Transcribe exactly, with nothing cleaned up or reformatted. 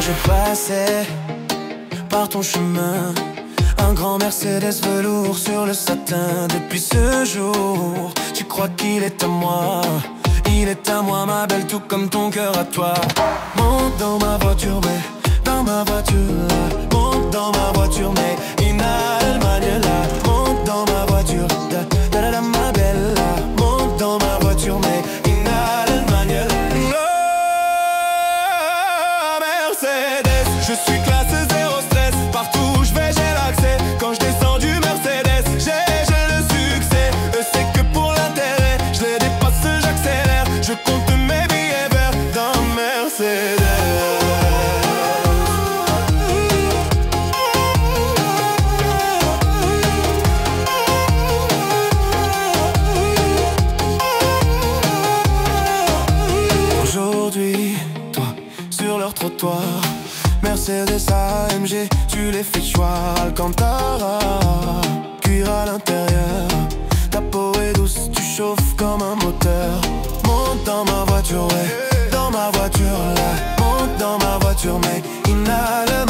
je passais par ton chemin, un grand Mercedes velours sur le satin. Depuis ce jour, tu crois qu'il est à moi. Il est à moi ma belle, tout comme ton cœur à toi. Monte dans ma voiture, mais dans ma voiture là. Monte dans ma voiture, mais in Allemagne là. Monte dans ma voiture, da da da, da ma belle là. Monte dans ma voiture, mais in Allemagne là. Oh, Mercedes, je suis classe zéro stress. Partout où je vais j'ai l'accès. Quand je descends du Mercedes, j'ai j'ai le succès. Eux c'est que pour l'intérêt, je les dépasse, j'accélère. Je compte mes billets verts dans Mercedes. Aujourd'hui, toi, sur leur trottoir, Mercedes A M G, tu les fais choir. Alcantara, cuir à l'intérieur. Ta peau est douce, tu chauffes comme un moteur. Monte dans ma voiture, ouais, dans ma voiture là. Monte dans ma voiture, mais in Allemagne.